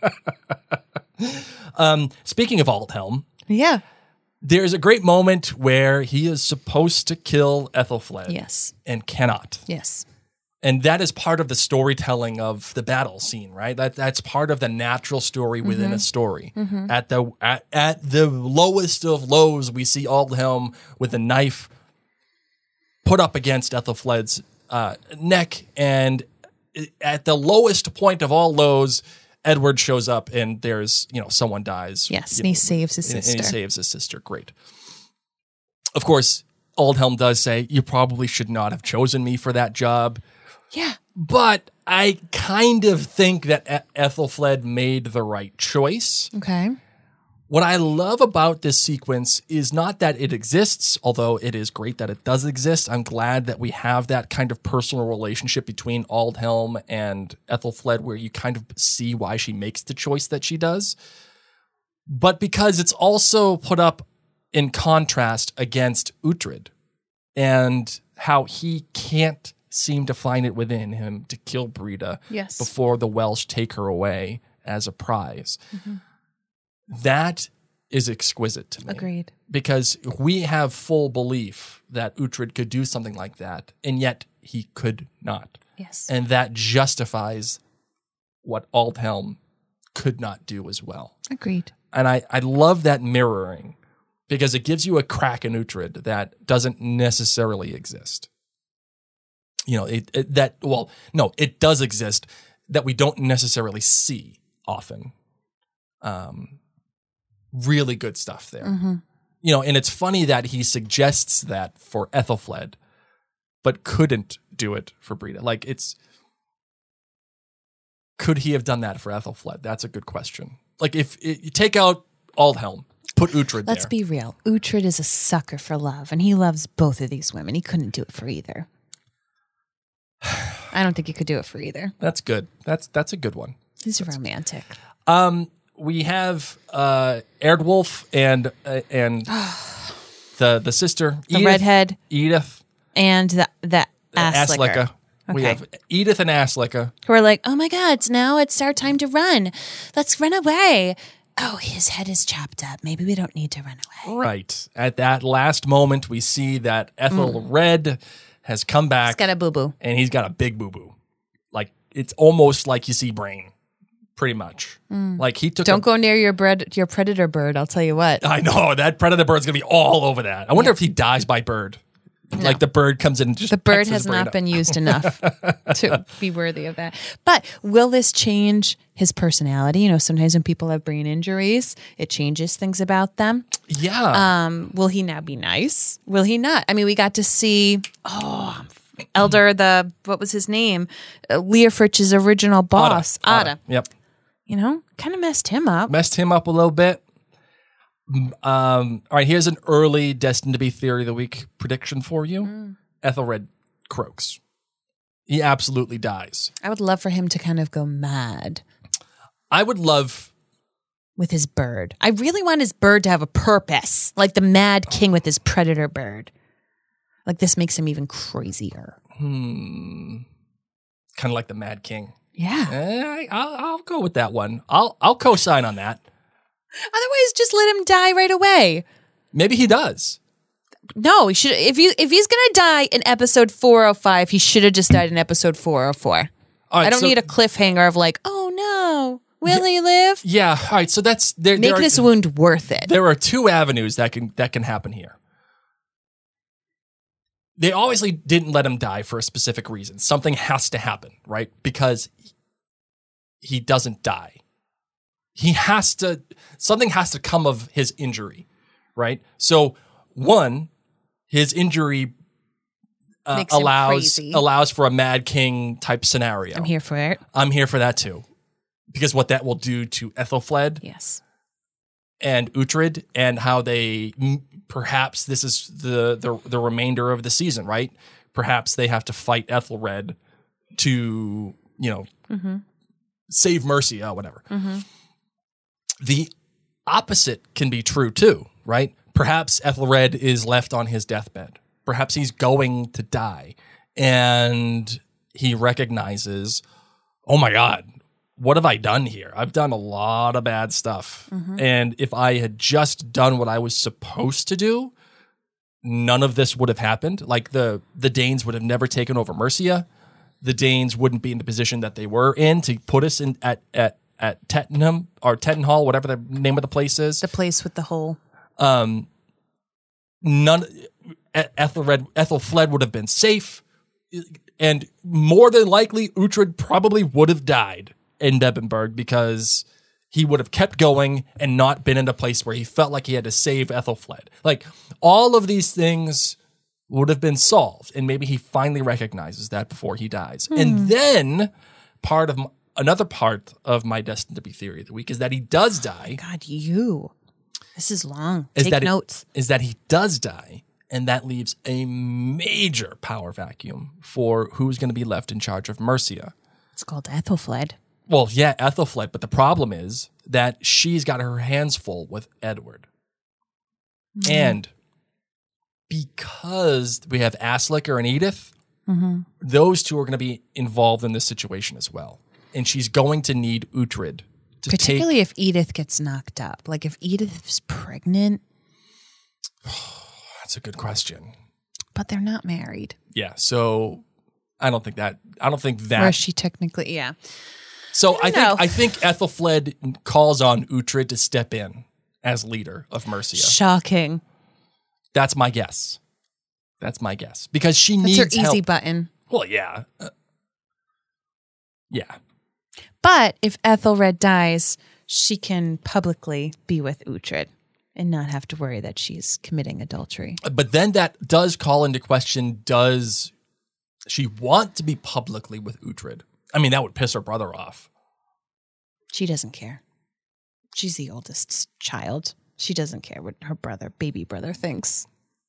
Speaker 5: Speaking of Aldhelm,
Speaker 4: Yeah.
Speaker 5: there's a great moment where he is supposed to kill Ethelfled.
Speaker 4: Yes.
Speaker 5: And cannot.
Speaker 4: Yes.
Speaker 5: And that is part of the storytelling of the battle scene, right? That that's part of the natural story within
Speaker 4: Mm-hmm.
Speaker 5: a story. At the at, at the lowest of lows, we see Aldhelm with a knife put up against Ethelfled's uh, neck, and at the lowest point of all lows, Edward shows up, and there's you know someone dies.
Speaker 4: Yes.
Speaker 5: you
Speaker 4: And he
Speaker 5: know,
Speaker 4: saves his
Speaker 5: and-
Speaker 4: sister.
Speaker 5: And he saves his sister. Great. Of course, Aldhelm does say, "You probably should not have chosen me for that job."
Speaker 4: Yeah.
Speaker 5: But I kind of think that E- Ethelfled made the right choice.
Speaker 4: Okay.
Speaker 5: what I love about this sequence is not that it exists, although it is great that it does exist. I'm glad that we have that kind of personal relationship between Aldhelm and Ethelfled where you kind of see why she makes the choice that she does. But because it's also put up in contrast against Uhtred and how he can't seem to find it within him to kill Brida
Speaker 4: Yes.
Speaker 5: before the Welsh take her away as a prize. Mm-hmm. That is exquisite to me.
Speaker 4: Agreed.
Speaker 5: Because we have full belief that Uhtred could do something like that, and yet he could not.
Speaker 4: Yes.
Speaker 5: And that justifies what Aldhelm could not do as well.
Speaker 4: Agreed.
Speaker 5: And I, I love that mirroring because it gives you a crack in Uhtred that doesn't necessarily exist. You know, it, it that, well, no, it does exist that we don't necessarily see often. Um, really good stuff there.
Speaker 4: Mm-hmm.
Speaker 5: You know, and it's funny that he suggests that for Ethelfled, but couldn't do it for Brida. Like, it's, could he have done that for Ethelfled? That's a good question. Like, if it, you take out Aldhelm, put Uhtred
Speaker 4: Let's
Speaker 5: there.
Speaker 4: be real. Uhtred is a sucker for love, and he loves both of these women. He couldn't do it for either. I don't think he could do it for either.
Speaker 5: That's good. That's that's a good one.
Speaker 4: He's romantic.
Speaker 5: Um, we have uh, Erdwulf and uh, and the the sister,
Speaker 4: The
Speaker 5: Edith,
Speaker 4: redhead
Speaker 5: Edith
Speaker 4: and the, the ass licker.
Speaker 5: Aslica. We
Speaker 4: Okay.
Speaker 5: have Edith and Aslica.
Speaker 4: Who are like, oh my God, it's now it's our time to run. Let's run away. Oh, his head is chopped up. Maybe we don't need to run away.
Speaker 5: Right. At that last moment, we see that Ethelred has come back.
Speaker 4: He's got a boo-boo.
Speaker 5: And he's got a big boo-boo. Like, it's almost like you see brain, pretty much. Like, he took
Speaker 4: Don't
Speaker 5: a,
Speaker 4: go near your bread, your predator bird. I'll tell you what.
Speaker 5: I know, that predator bird's going to be all over that. I wonder if he dies by bird. Like, the bird comes in and just
Speaker 4: The bird
Speaker 5: pecks his
Speaker 4: has
Speaker 5: brain
Speaker 4: not
Speaker 5: up.
Speaker 4: been used enough to be worthy of that. But will this change his personality? You know, sometimes when people have brain injuries, it changes things about them.
Speaker 5: Yeah.
Speaker 4: Um, will he now be nice? Will he not? I mean, we got to see, oh, Elder, the, what was his name? Uh, Leofrich's original boss, Ada.
Speaker 5: Ada. Yep.
Speaker 4: You know, kind of messed him up.
Speaker 5: Messed him up a little bit. Um, all right, here's an early Destined to Be Theory of the Week prediction for you.
Speaker 4: Mm.
Speaker 5: Ethelred croaks. He absolutely dies.
Speaker 4: I would love for him to kind of go mad
Speaker 5: I would love...
Speaker 4: with his bird. I really want his bird to have a purpose, like the Mad King with his predator bird. Like this makes him even crazier.
Speaker 5: Hmm. Kind of like the Mad King.
Speaker 4: Yeah.
Speaker 5: Eh, I'll, I'll go with that one. I'll I'll co-sign on that.
Speaker 4: Otherwise, just let him die right away.
Speaker 5: Maybe he does.
Speaker 4: No, he should. If you if he's gonna die in episode four oh five, he should have just died in episode four oh four.
Speaker 5: All right,
Speaker 4: I don't
Speaker 5: so-
Speaker 4: need a cliffhanger of like, oh no, will he live?
Speaker 5: Yeah. All right. So that's there.
Speaker 4: Make
Speaker 5: there are,
Speaker 4: this wound worth it.
Speaker 5: There are two avenues that can that can happen here. They obviously didn't let him die for a specific reason. Something has to happen, right? Because he doesn't die. He has to, something has to come of his injury, right? So, one, his injury uh,
Speaker 4: Makes him
Speaker 5: allows
Speaker 4: crazy.
Speaker 5: allows for a Mad King type scenario.
Speaker 4: I'm here for it.
Speaker 5: I'm here for that too, because what that will do to Ethelfled
Speaker 4: Yes.
Speaker 5: and Uhtred, and how they m- perhaps this is the, the the remainder of the season, right? Perhaps they have to fight Ethelred to, you know,
Speaker 4: Mm-hmm.
Speaker 5: save Mercia, whatever.
Speaker 4: Mm-hmm.
Speaker 5: The opposite can be true too, right? Perhaps Ethelred is left on his deathbed. Perhaps he's going to die, and he recognizes, oh my God, what have I done here? I've done a lot of bad stuff.
Speaker 4: Mm-hmm.
Speaker 5: And if I had just done what I was supposed to do, none of this would have happened. Like the, the Danes would have never taken over Mercia. The Danes wouldn't be in the position that they were in to put us in at, at, at Tettenham or Tettenhall, whatever the name of the place is.
Speaker 4: The place with the hole.
Speaker 5: Um, none, Ethelred, Ethelfled would have been safe. And more than likely, Uhtred probably would have died in Debenberg because he would have kept going and not been in a place where he felt like he had to save Ethelfled. Like, all of these things would have been solved, and maybe he finally recognizes that before he dies.
Speaker 4: Hmm.
Speaker 5: And then part of my, another part of my Destined to Be Theory of the Week is that he does die.
Speaker 4: God, you. This is long.
Speaker 5: is
Speaker 4: Take
Speaker 5: that it-
Speaker 4: notes.
Speaker 5: is that he does die, and that leaves a major power vacuum for who's going to be left in charge of Mercia.
Speaker 4: It's called Ethelfled.
Speaker 5: Well, yeah, Ethelfled, but the problem is that she's got her hands full with Edward.
Speaker 4: Mm-hmm.
Speaker 5: And because we have Aslicker and Edith,
Speaker 4: Mm-hmm.
Speaker 5: those two are going to be involved in this situation as well. And she's going to need Uhtred to
Speaker 4: Particularly if Edith gets knocked up. Like if Edith's pregnant,
Speaker 5: take... That's a good question.
Speaker 4: but they're not married.
Speaker 5: Yeah, so I don't think that... I don't think that...
Speaker 4: Or is she technically, yeah.
Speaker 5: So I,
Speaker 4: I
Speaker 5: think
Speaker 4: know.
Speaker 5: I think Ethelfled calls on Uhtred to step in as leader of Mercia.
Speaker 4: Shocking.
Speaker 5: That's my guess. That's my guess. Because she
Speaker 4: That's
Speaker 5: needs
Speaker 4: her easy
Speaker 5: help.
Speaker 4: button.
Speaker 5: Well, yeah. Uh, yeah.
Speaker 4: But if Ethelred dies, she can publicly be with Uhtred and not have to worry that she's committing adultery.
Speaker 5: But then that does call into question, does she want to be publicly with Uhtred? I mean, that would piss her brother off.
Speaker 4: She doesn't care. She's the oldest child. She doesn't care what her brother, baby brother, thinks.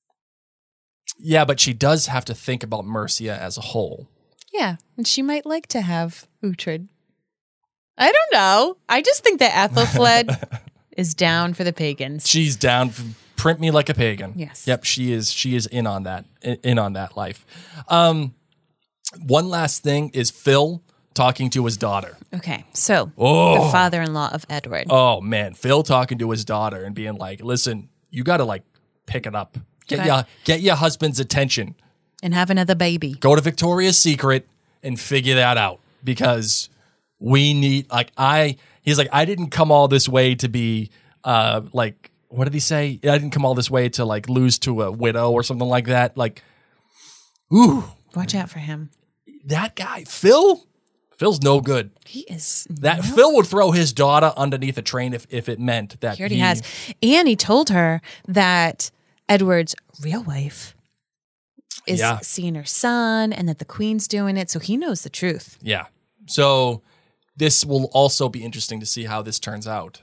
Speaker 5: Yeah, but she does have to think about Mercia as a whole.
Speaker 4: Yeah, and she might like to have Uhtred. I don't know. I just think that Ethelfled is down for the pagans.
Speaker 5: She's down. Print me like a pagan.
Speaker 4: Yes.
Speaker 5: Yep. She is. She is in on that. In on that life. Um, one last thing is Phil talking to his daughter.
Speaker 4: Okay, so
Speaker 5: Oh.
Speaker 4: the father-in-law of Edward.
Speaker 5: Oh man, Phil talking to his daughter and being like, "Listen, you got to like pick it up. Get
Speaker 4: Okay.
Speaker 5: your get your husband's attention.
Speaker 4: And have another baby.
Speaker 5: Go to Victoria's Secret and figure that out because we need like I." He's like, "I didn't come all this way to be uh like." What did he say? I didn't come all this way to like lose to a widow or something like that. Like, ooh,
Speaker 4: Watch out for him.
Speaker 5: that guy, Phil, Phil's no good.
Speaker 4: He is.
Speaker 5: That Phil would throw his daughter underneath a train if, if it meant that
Speaker 4: He already has. And he told her that Edward's real wife is
Speaker 5: Yeah.
Speaker 4: seeing her son and that the queen's doing it. So he knows the truth.
Speaker 5: Yeah. So this will also be interesting to see how this turns out,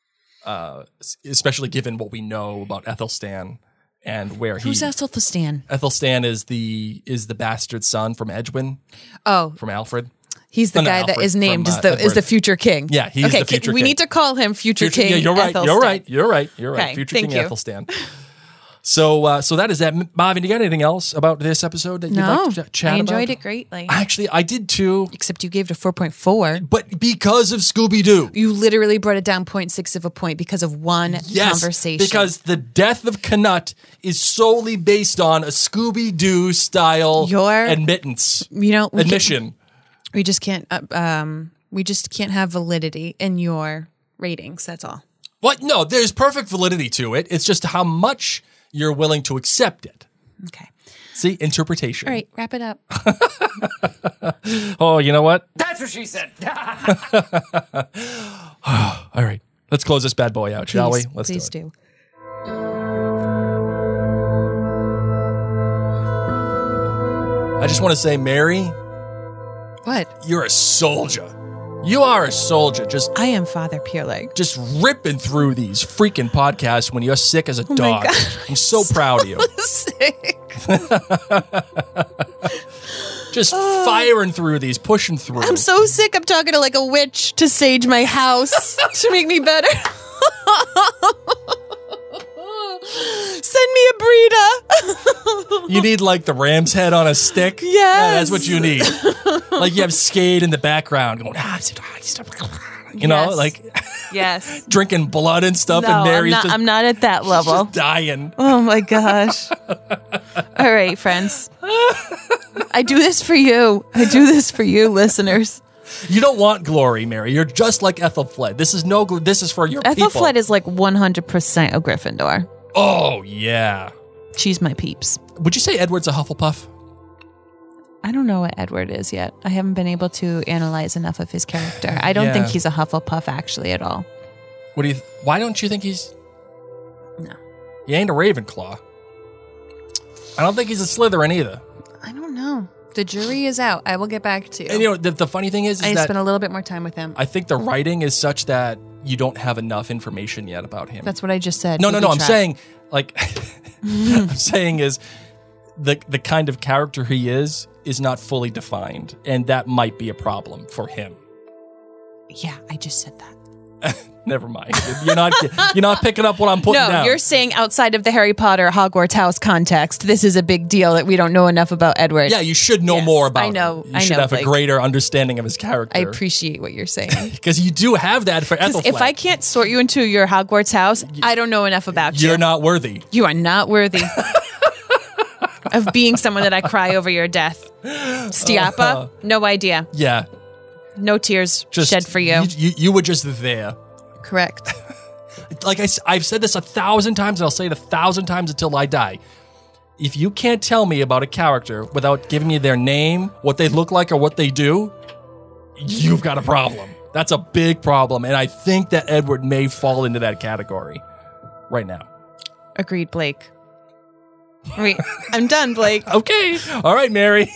Speaker 5: uh, especially given what we know about Ethelstan and where
Speaker 4: Who's
Speaker 5: he.
Speaker 4: Ethelstan?
Speaker 5: Ethelstan is the is the bastard son from Edwin,
Speaker 4: Oh,
Speaker 5: from Alfred.
Speaker 4: he's the
Speaker 5: No, no,
Speaker 4: guy that
Speaker 5: Alfred
Speaker 4: is named
Speaker 5: from,
Speaker 4: as
Speaker 5: uh,
Speaker 4: the is
Speaker 5: Edward.
Speaker 4: the future king.
Speaker 5: Yeah, he's
Speaker 4: okay,
Speaker 5: the future
Speaker 4: We
Speaker 5: king.
Speaker 4: need to call him future,
Speaker 5: Future,
Speaker 4: king.
Speaker 5: yeah, you're right. You're
Speaker 4: Ethelstan.
Speaker 5: right. You're right. You're right.
Speaker 4: Okay,
Speaker 5: Future
Speaker 4: thank
Speaker 5: King
Speaker 4: you.
Speaker 5: Ethelstan. So, uh, so that is that. Marvin, you got anything else about this episode that you'd
Speaker 4: No,
Speaker 5: like to ch- chat
Speaker 4: I enjoyed
Speaker 5: about?
Speaker 4: it greatly.
Speaker 5: Actually, I did too,
Speaker 4: Except you gave it a four point four.
Speaker 5: but because of Scooby Doo.
Speaker 4: You literally brought it down zero point six of a point because of one
Speaker 5: Yes,
Speaker 4: conversation.
Speaker 5: because the death of Canut is solely based on a Scooby Doo style
Speaker 4: Your-
Speaker 5: admittance,
Speaker 4: you know we
Speaker 5: admission.
Speaker 4: Can, we just can't. Uh, um, we just can't have validity in your ratings. That's all.
Speaker 5: What? No, there's perfect validity to it. It's just how much you're willing to accept it.
Speaker 4: Okay.
Speaker 5: See, interpretation.
Speaker 4: All right. Wrap it up.
Speaker 5: Oh, you know what?
Speaker 1: That's what she said.
Speaker 5: All right, let's close this bad boy out, shall we?
Speaker 4: Please,
Speaker 5: Let's
Speaker 4: please
Speaker 5: do it.
Speaker 4: do.
Speaker 5: I just want to say, Mary,
Speaker 4: What?
Speaker 5: you're a soldier. You are a soldier. Just
Speaker 4: I am Father Peerleg.
Speaker 5: just ripping through these freaking podcasts when you're sick as a
Speaker 4: Oh my
Speaker 5: dog.
Speaker 4: God.
Speaker 5: I'm so proud of you.
Speaker 4: Sick.
Speaker 5: Just firing through these, pushing through.
Speaker 4: I'm so sick. I'm talking to like a witch to sage my house to make me better. Send me a Brita.
Speaker 5: You need like the ram's head on a stick.
Speaker 4: Yes.
Speaker 5: Yeah, that's what you need. Like you have Skade in the background going, ah, you know,
Speaker 4: Yes.
Speaker 5: like
Speaker 4: Yes.
Speaker 5: drinking blood and stuff,
Speaker 4: No,
Speaker 5: and
Speaker 4: I'm
Speaker 5: Mary's
Speaker 4: not,
Speaker 5: just,
Speaker 4: I'm not at that level.
Speaker 5: just dying.
Speaker 4: Oh my gosh. All right, friends. I do this for you. I do this for you, listeners.
Speaker 5: You don't want glory, Mary. You're just like Ethelfled. This is no. gl- This is for your people.
Speaker 4: Ethelfled is like one hundred percent a Gryffindor.
Speaker 5: Oh yeah.
Speaker 4: She's my peeps.
Speaker 5: Would you say Edward's a Hufflepuff?
Speaker 4: I don't know what Edward is yet. I haven't been able to analyze enough of his character. I don't
Speaker 5: Yeah.
Speaker 4: think he's a Hufflepuff actually at all.
Speaker 5: What do you? Why don't you think he's?
Speaker 4: No.
Speaker 5: He ain't a Ravenclaw. I don't think he's a Slytherin either.
Speaker 4: I don't know. The jury is out. I will get back to you.
Speaker 5: And you know the, the funny thing is, is
Speaker 4: I
Speaker 5: that
Speaker 4: spent a little bit more time with him.
Speaker 5: I think the writing is such that you don't have enough information yet about him.
Speaker 4: That's what I just said.
Speaker 5: No, no,
Speaker 4: Booby
Speaker 5: no. I'm
Speaker 4: trap.
Speaker 5: saying, like, I'm saying is the the kind of character he is is not fully defined, and that might be a problem for him.
Speaker 4: Yeah, I just said that.
Speaker 5: Never mind. You're not you're not picking up what I'm putting
Speaker 4: No,
Speaker 5: down.
Speaker 4: you're saying outside of the Harry Potter Hogwarts house context, this is a big deal that we don't know enough about Edward.
Speaker 5: Yeah, you should know
Speaker 4: Yes,
Speaker 5: more about
Speaker 4: I know,
Speaker 5: him. You
Speaker 4: I
Speaker 5: should
Speaker 4: know,
Speaker 5: have
Speaker 4: Blake.
Speaker 5: a greater understanding of his character.
Speaker 4: I appreciate what you're saying.
Speaker 5: Because you do have that for Ethelflaed.
Speaker 4: If I can't sort you into your Hogwarts house, I don't know enough about you.
Speaker 5: You're not worthy.
Speaker 4: You are not worthy of being someone that I cry over your death. Stiapa,
Speaker 5: Uh-huh.
Speaker 4: no idea.
Speaker 5: Yeah.
Speaker 4: No tears
Speaker 5: Just
Speaker 4: shed for you.
Speaker 5: You, you, you were just there.
Speaker 4: Correct.
Speaker 5: Like I, I've said this a thousand times, and I'll say it a thousand times until I die. If you can't tell me about a character without giving me their name, what they look like, or what they do, you've got a problem. That's a big problem, and I think that Edward may fall into that category right now.
Speaker 4: Agreed, Blake. Wait, I'm done, Blake.
Speaker 5: Okay. All right, Mary.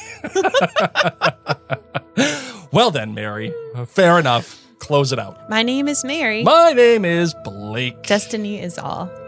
Speaker 5: Well then, Mary. Fair enough. Close it out.
Speaker 4: My name is Mary.
Speaker 5: My name is Blake.
Speaker 4: Destiny is all.